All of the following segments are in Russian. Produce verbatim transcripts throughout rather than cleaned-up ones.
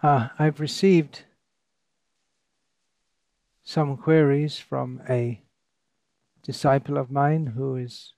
Uh, I've received some queries from a disciple of mine who is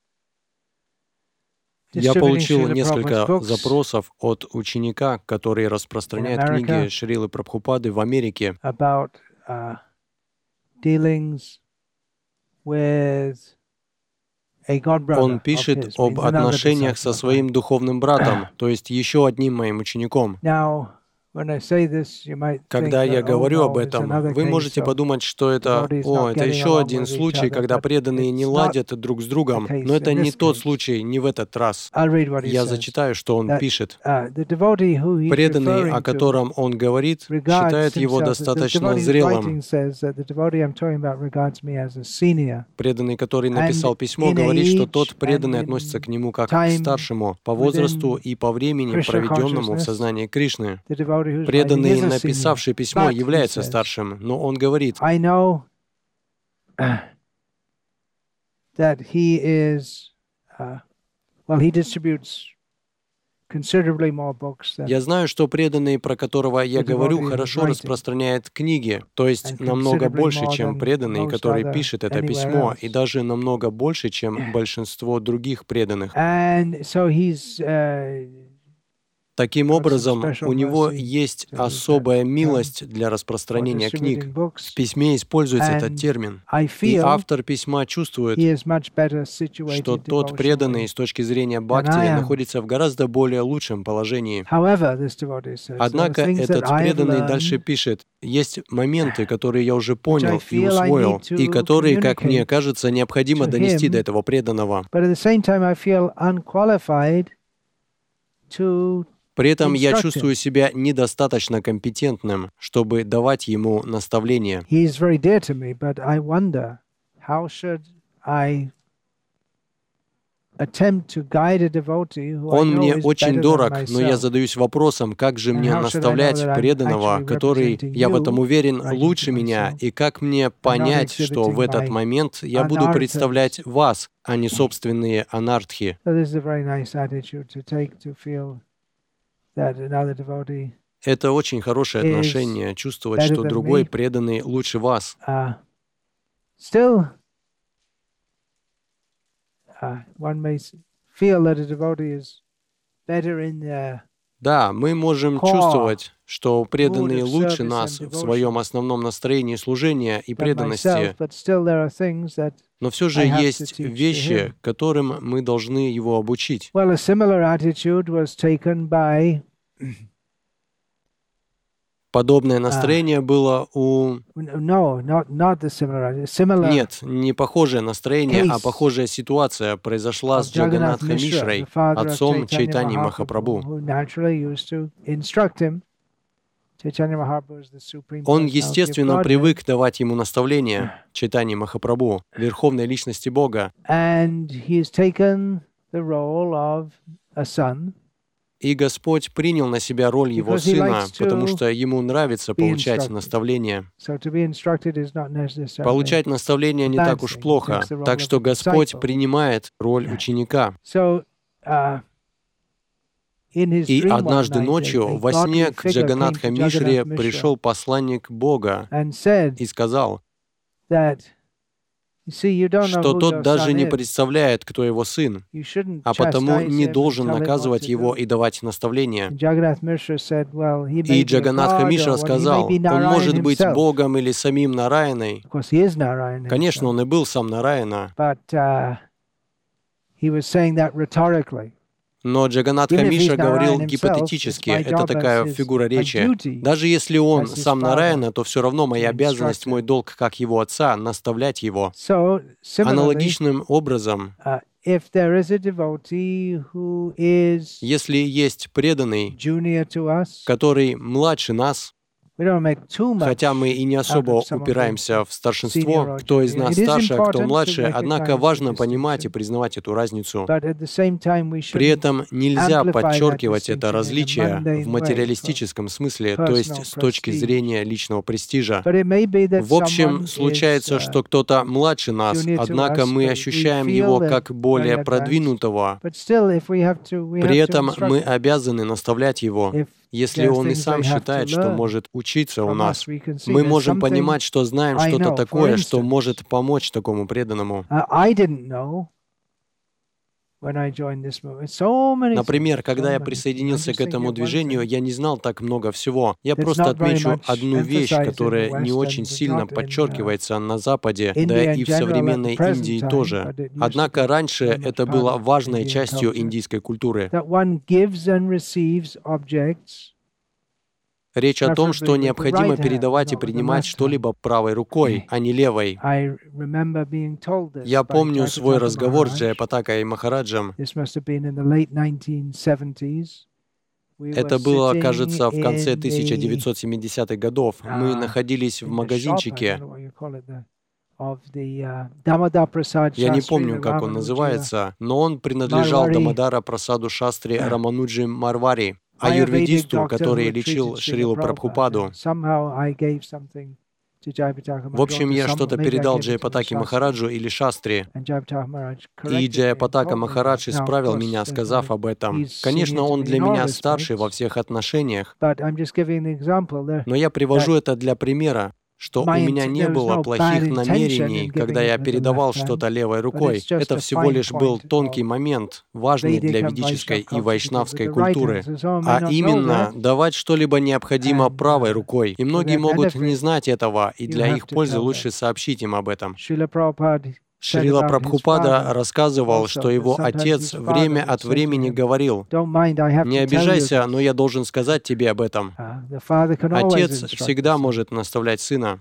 Я distributing получил Srila Prabhupada's несколько books запросов от ученика, который распространяет In книги America. Шрилы Прабхупады в Америке, about uh, dealings with a god brother Он of пишет his, об means another отношениях disciple со of mine. своим духовным братом, то есть еще одним моим учеником. Now, when I say this, you might think Когда я that, oh говорю об no, it's этом, another вы case можете of подумать, что это, devotees о, not это getting еще along один with each случай, other, когда but преданные не it's not ладят друг с the другом. case Но это in не this тот case. случай, не в этот раз. I'll read what he Я says. зачитаю, что он That пишет. uh, the devotee who he's Преданный, о referring to котором он говорит, regards считает его himself, the достаточно devotee's зрелым. writing says that the devotee I'm talking about regards me as a senior. Преданный, который And написал письмо, in говорит, что age тот преданный and относится к in нему как к time старшему по возрасту within и по времени, Krishna проведенному в consciousness, сознании Кришны. the devotee who's writing Преданный, is a senior. написавший письмо, But, he является says, старшим, но он говорит, I know that he is, uh, well, he distributes considerably more books than я знаю, что преданный, про которого я the говорю, devotee who's хорошо writing, распространяет книги, то есть and намного considerably больше, more чем than преданный, most который other пишет это anywhere письмо, и else. даже намного больше, чем большинство других преданных. And so he's uh, Таким got some образом, special у него mercy есть to that особая term милость для for распространения книг. distributing В books, письме используется этот and термин. I И feel автор письма чувствует, he is much better что situated тот преданный devotionally с точки зрения than I бхакти am. находится в гораздо более лучшем положении. However, this devotee says, there are Однако things that этот I have преданный дальше learned пишет, есть моменты, которые я уже which I понял и feel I усвоил, need и to которые, как мне communicate кажется, необходимо to донести до him, этого преданного. but at the same time I feel unqualified to При этом я instruct him. чувствую себя недостаточно компетентным, чтобы давать ему наставления. He is very dear to me, but I wonder how should I attempt to guide a devotee who I Он know мне is очень better than дорог, но я myself. задаюсь вопросом, как же And мне how should I know наставлять that I'm преданного, actually который, representing я в этом you, уверен, writing лучше to меня, myself, и как мне and not понять, что в exhibiting этот my момент я буду представлять anarthas. вас, а не собственные анартхи. So this is a very nice attitude to take, to feel that another devotee Это очень хорошее is отношение, чувствовать, better что than другой me. преданный лучше вас. Uh, still, uh, one may s- feel that a devotee is better in their Да, мы можем core чувствовать, что mood преданные of лучше service нас and в своем devotion основном настроении служения и than myself, преданности, but still there are things that но все же I have to есть teach to вещи, him. которым мы должны его обучить. Well, a similar attitude was taken by Подобное настроение было у... no, not not the similar attitude. Similar Нет, не похожее настроение, а case похожая ситуация произошла of с Jagannath Джаганатхом Mishra, Мишрой, the father of отцом Chaitanya Чайтани Mahaprabhu, Махапрабху. who naturally used to instruct him. Chaitanya Mahaprabhu is the supreme Он, personality of естественно, Godhead, привык давать ему наставления, Чайтани Махапрабху, верховной личности Бога. and he has taken the role of a son И Господь принял на себя роль его because he сына, likes потому to что ему нравится be получать instructed. наставления. So to be instructed is not necessarily Получать наставления не bad так уж thing. He плохо, takes the role так of что a Господь disciple. принимает роль ученика. So, uh, in his И dream one однажды night, a- ночью a во сне godly к figure came Джаганатха to Мишре Jagannath Mishra пришел посланник Бога and said и сказал, that, you see, you don't know что who тот your даже son не is. представляет, кто его сын, You shouldn't а потому chastise не him and должен tell him what наказывать to его do. и давать наставления. And Jagannath Mishra said, well, he may И be a Джаганатха god Мишра or what, he may сказал, be он Narayan может быть himself. Богом или самим Нараяной. Of course, he is Narayan Конечно, himself. он и был сам Нараяна, But uh, he was saying that rhetorically. но Джаганатха Even if he's Мишра говорил Narayan himself, it's гипотетически, my это job as такая his фигура my речи. duty Даже если он as his сам father Нараяна, то все равно моя to обязанность, instruct мой him. долг, как его отца, наставлять его. So, similarly, Аналогичным образом, uh, if there is a devotee who is если есть преданный, junior to us, который младше нас, we don't make too much хотя мы и не особо out of someone упираемся в senior старшинство, or кто из junior. нас It is старше, а кто important to младше, однако recognize the важно понимать и distinction. признавать эту разницу. But at the same time, we При shouldn't этом нельзя amplify that подчеркивать это distinction in a различие mundane в way for материалистическом смысле, то personal есть с точки prestige. зрения личного престижа. But it may be that В общем, someone случается, is, uh, что кто-то младше нас, junior to однако us, мы but we ощущаем feel его them как very более advanced. продвинутого. But still, if we have to, we При have to этом мы instruct them. обязаны наставлять его. If Если он и сам считает, что может учиться у нас, мы можем понимать, что знаем что-то такое, что может помочь такому преданному. Например, когда я присоединился к этому движению, я не знал так много всего. Я просто отмечу одну вещь, которая не очень сильно подчеркивается на Западе, да и в современной Индии тоже. Однако раньше это было важной частью индийской культуры. Речь о том, что необходимо передавать и принимать что-либо правой рукой, а не левой. Я помню свой разговор с Джаяпатакой Махараджем. Это было, кажется, в конце тысяча девятьсот семидесятых годов. Мы находились в магазинчике. Я не помню, как он называется, но он принадлежал Дамодара Прасаду Шастри Рамануджи Марвари, аюрведисту, который лечил Шрилу Прабхупаду. В общем, я что-то передал Джаяпатаке Махараджу или Шастри, и Джаяпатака Махарадж исправил меня, сказав об этом. Конечно, он для меня старший во всех отношениях, но я привожу это для примера, что у меня не было плохих намерений, когда я передавал что-то левой рукой. Это всего лишь был тонкий момент, важный для ведической и вайшнавской культуры. А именно, давать что-либо необходимо правой рукой. И многие могут не знать этого, и для их пользы лучше сообщить им об этом. Шрила Прабхупада рассказывал, что его отец время от времени говорил: «Не обижайся, но я должен сказать тебе об этом». Отец всегда может наставлять сына.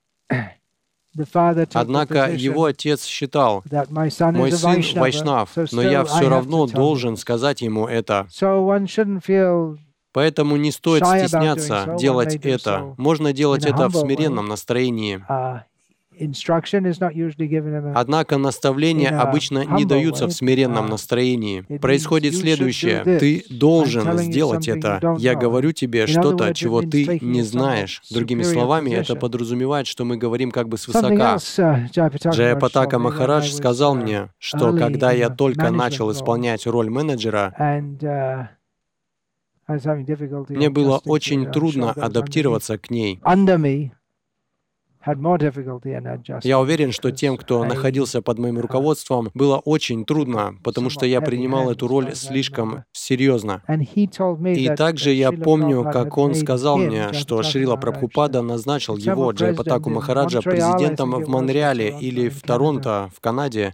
Однако его отец считал: «Мой сын вайшнав, но я все равно должен сказать ему это». Поэтому не стоит стесняться делать это. Можно делать это в смиренном настроении. Однако наставления обычно не даются в смиренном настроении. Происходит следующее. Ты должен сделать это. Я говорю тебе что-то, чего ты не знаешь. Другими словами, это подразумевает, что мы говорим как бы свысока. Джаяпатака Махарадж сказал мне, что когда я только начал исполнять роль менеджера, мне было очень трудно адаптироваться к ней. Я уверен, что тем, кто находился под моим руководством, было очень трудно, потому что я принимал эту роль слишком серьезно. И также я помню, как он сказал мне, что Шрила Прабхупада назначил его, Джаяпатаку Махараджа, президентом в Монреале или в Торонто, в Канаде,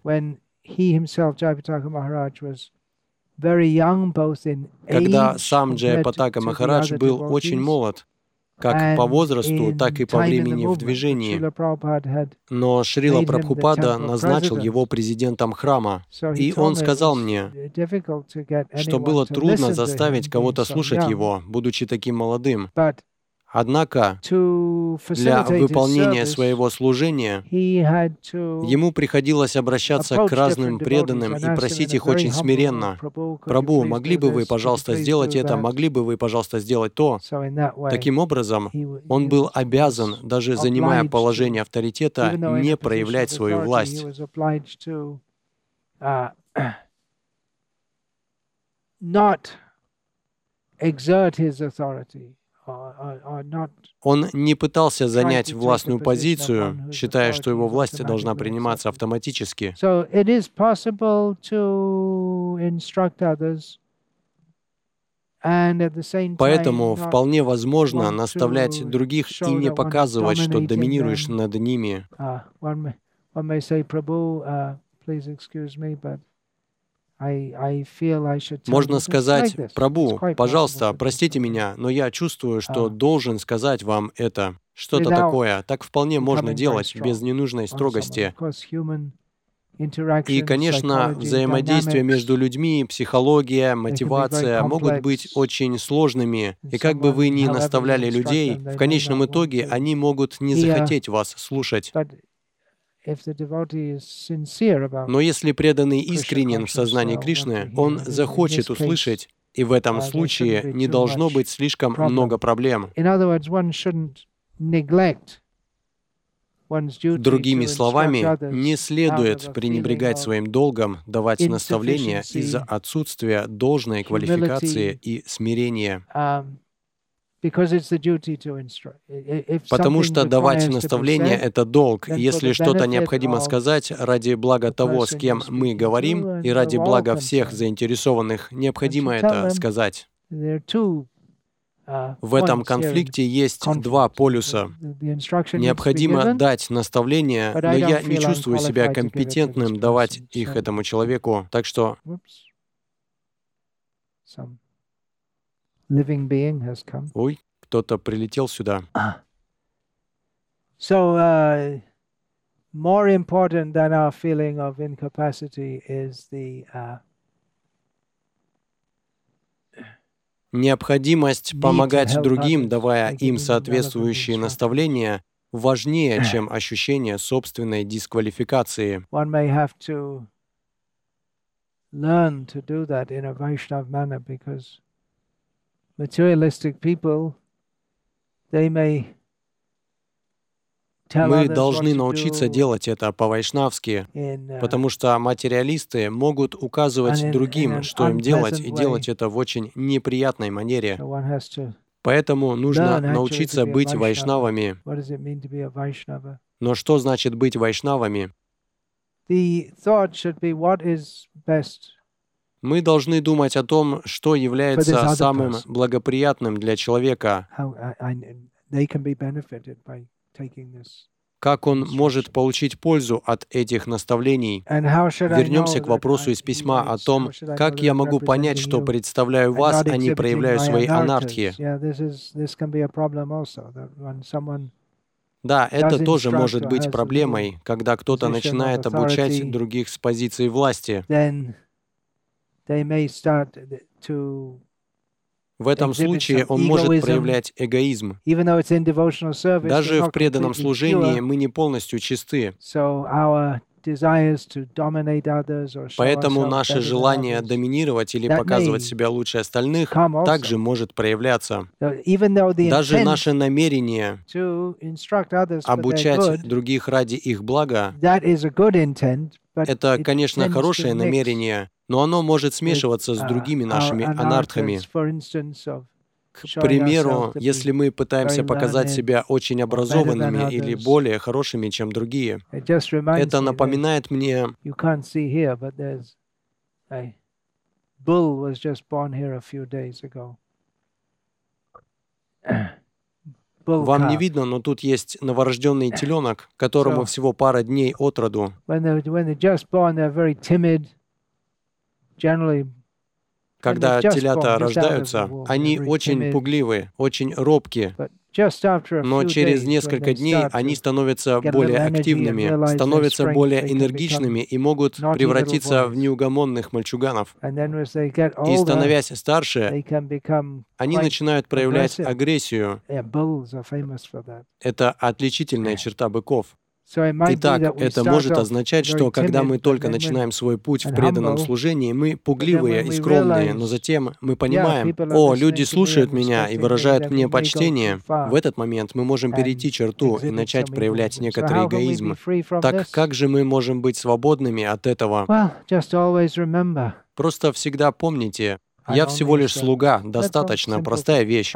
когда сам Джаяпатака Махарадж был очень молод, как по возрасту, так и по времени в движении. Но Шрила Прабхупада назначил его президентом храма. И он сказал мне, что было трудно заставить кого-то слушать его, будучи таким молодым. Однако для выполнения своего служения ему приходилось обращаться к разным преданным и просить их очень смиренно: «Прабху, могли бы вы, пожалуйста, сделать это? Могли бы вы, пожалуйста, сделать то?» Таким образом, он был обязан, даже занимая положение авторитета, не проявлять свою власть. Он не пытался занять властную позицию, считая, что его власть должна приниматься автоматически. Поэтому вполне возможно наставлять других и не показывать, что доминируешь над ними. Можно сказать: «Прабху, пожалуйста, простите меня, но я чувствую, что должен сказать вам это». Что-то такое. Так вполне можно делать, без ненужной строгости. И, конечно, взаимодействие между людьми, психология, мотивация могут быть очень сложными. И как бы вы ни наставляли людей, в конечном итоге они могут не захотеть вас слушать. Но если преданный искренен в сознании Кришны, он захочет услышать, и в этом случае не должно быть слишком много проблем. Другими словами, не следует пренебрегать своим долгом давать наставления из-за отсутствия должной квалификации и смирения. Потому что давать наставления — это долг. Если что-то необходимо сказать ради блага того, с кем мы говорим, и ради блага всех заинтересованных, необходимо это сказать. В этом конфликте есть два полюса. Необходимо дать наставления, но я не чувствую себя компетентным давать их этому человеку. Так что... Ой, кто-то прилетел сюда. So, uh, more important than our feeling of incapacity is the uh, необходимость помогать другим, давая им соответствующие наставления, важнее, чем ощущение собственной дисквалификации. One may have to learn to do that in a Vaishnava manner, because materialistic people, they may tell Мы others what должны to научиться do делать это по-вайшнавски, in, uh, потому что материалисты могут and указывать in, in другим, an что им делать, unpleasant и делать way. это в очень неприятной манере. So one has to Поэтому нужно learn actually to научиться be a быть Vaishnava. вайшнавами. What does it mean to be a Vaishnava? Но что значит быть вайшнавами? The thought should be what is best. Мы должны думать о том, что является самым благоприятным для человека, How I, I, they can be benefited by taking this. как он может получить пользу от этих наставлений. Вернемся к вопросу из письма о том, как я могу понять, что представляю вас, а не проявляю свои анартхи. Да, это тоже может быть проблемой, когда кто-то начинает обучать других с позиции власти. В этом случае он может проявлять эгоизм. Даже в преданном служении мы не полностью чисты. Поэтому наше желание доминировать или показывать себя лучше остальных также может проявляться. Даже наше намерение обучать других ради их блага — это, конечно, хорошее намерение, но оно может смешиваться с другими нашими анартхами. К примеру, если мы пытаемся показать себя очень образованными или более хорошими, чем другие, это напоминает мне... Вам не видно, но тут есть новорожденный теленок, которому всего пара дней от роду. Когда телята рождаются, они очень пугливы, очень робки. Но через несколько дней они становятся более активными, становятся более энергичными и могут превратиться в неугомонных мальчуганов. И, становясь старше, они начинают проявлять агрессию. Это отличительная черта быков. Итак, это может означать, что когда мы только начинаем свой путь в преданном служении, мы пугливые и скромные, но затем мы понимаем: «О, люди слушают меня и выражают мне почтение». В этот момент мы можем перейти черту и начать проявлять некоторый эгоизм. Так как же мы можем быть свободными от этого? Просто всегда помните, я всего лишь слуга, достаточно простая вещь.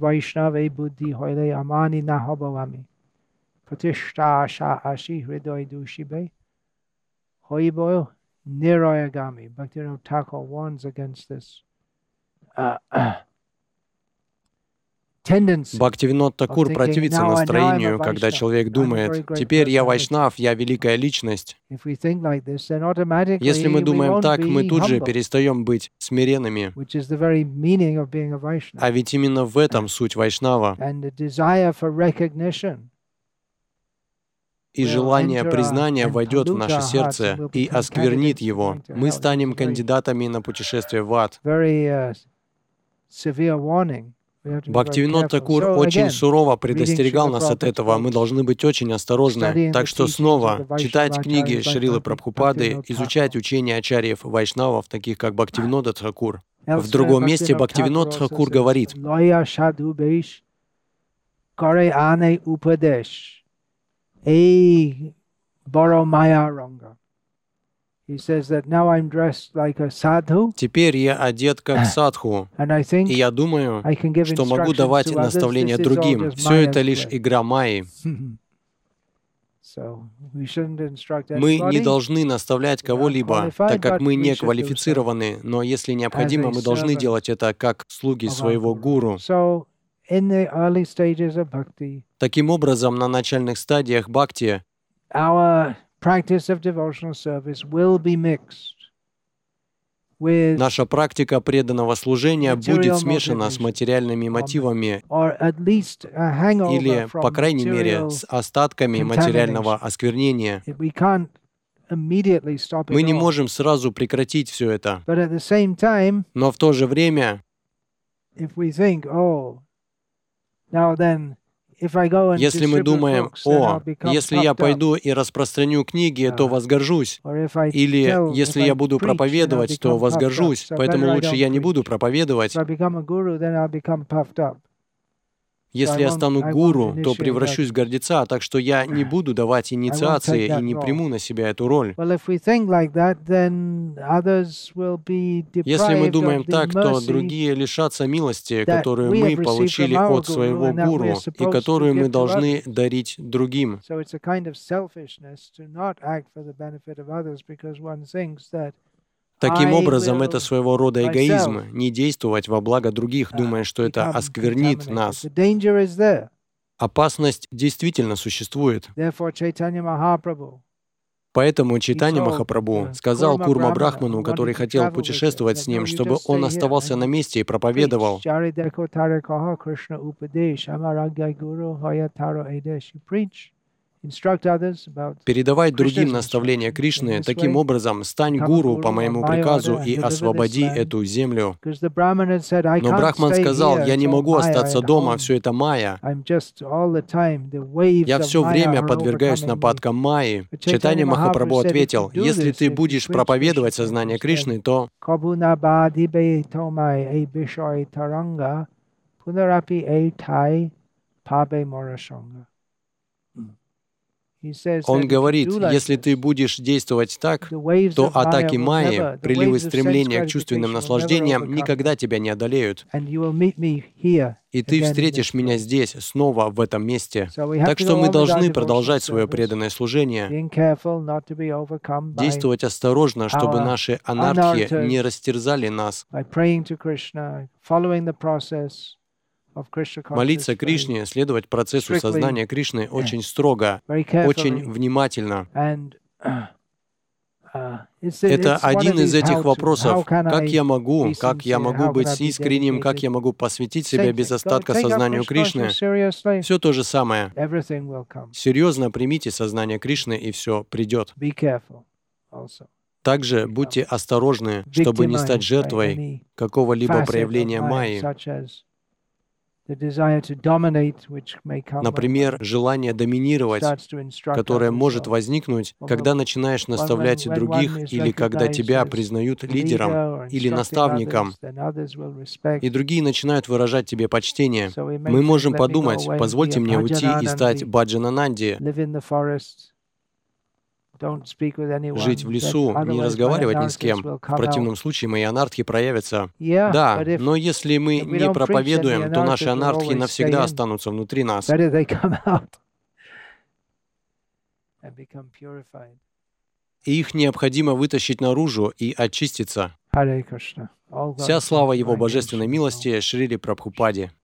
Pratishta Ashi Hridoy Dushibe Hoibo Nirayagami. Bhaktivinoda Thakur warns against this uh, tendency. Бхактивинод Такур противится настроению, когда человек думает: «Теперь я вайшнав, я великая личность». Если мы думаем так, мы тут же перестаем быть смиренными. А ведь именно в этом суть вайшнава. И желание признания войдет в наше сердце и осквернит его. Мы станем кандидатами на путешествие в ад. Бхактивинод Такур очень сурово предостерегал нас от этого. Мы должны быть очень осторожны. Так что снова читать книги Шрилы Прабхупады, изучать учения ачарьев вайшнавов, таких как Бхактивинода Тхакур. В другом месте Бхактивинод Тхакур говорит: Эй, Боро Майя Ранга. Теперь я одет как садху, и я думаю, что могу давать наставления другим. Все это лишь игра майи. Мы не должны наставлять кого-либо, так как мы не квалифицированы, но если необходимо, мы должны делать это как слуги своего гуру. Таким образом, на начальных стадиях бхакти наша практика преданного служения будет смешана с материальными мотивами или, по крайней мере, с остатками материального осквернения. Мы не можем сразу прекратить все это. Но в то же время, если мы думаем, о, если я пойду и распространю книги, то возгоржусь. Или если я буду проповедовать, то возгоржусь, поэтому лучше я не буду проповедовать. Если я стану гуру, то превращусь в гордеца, так что я не буду давать инициации и не приму на себя эту роль. Если мы думаем так, то другие лишатся милости, которую мы получили от своего гуру и которую мы должны дарить другим. Таким образом, это своего рода эгоизм, не действовать во благо других, думая, что это осквернит нас. Опасность действительно существует. Поэтому Чайтанья Махапрабху сказал Курма Брахману, который хотел путешествовать с ним, чтобы он оставался на месте и проповедовал. Передавай другим наставления Кришны, таким образом стань гуру по моему приказу и освободи эту землю. Но Брахман сказал, я не могу остаться дома, все это майя. Я все время подвергаюсь нападкам майи. Чайтанья Махапрабху ответил, если ты будешь проповедовать сознание Кришны, то он говорит, если ты будешь действовать так, то атаки майи, приливы стремления к чувственным наслаждениям никогда тебя не одолеют. И ты встретишь меня здесь, снова в этом месте. Так что мы должны продолжать свое преданное служение, действовать осторожно, чтобы наши анархии не растерзали нас. Молиться Кришне, следовать процессу сознания Кришны очень строго, очень внимательно. Это один из этих вопросов, как я могу, как я могу быть искренним, как я могу посвятить себя без остатка сознанию Кришны. Все то же самое. Серьезно примите сознание Кришны, и все придет. Также будьте осторожны, чтобы не стать жертвой какого-либо проявления майи. Например, желание доминировать, которое может возникнуть, когда начинаешь наставлять других или когда тебя признают лидером или наставником, и другие начинают выражать тебе почтение. Мы можем подумать, позвольте мне уйти и стать Баджанананди, жить в лесу, не разговаривать ни с кем. В противном случае мои анартхи проявятся. Да, но если мы не проповедуем, то наши анартхи навсегда останутся внутри нас. И их необходимо вытащить наружу и очиститься. Вся слава Его Божественной милости Шриле Прабхупаде.